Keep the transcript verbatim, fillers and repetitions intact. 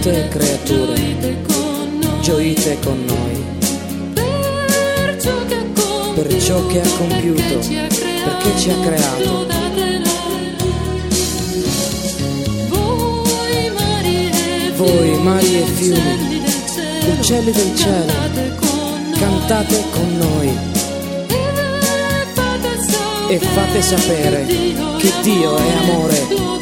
tutte creature, gioite con noi per ciò che ha compiuto, perché ci ha creato. Voi mari e fiumi, uccelli del cielo, cantate con noi e fate sapere che Dio è amore.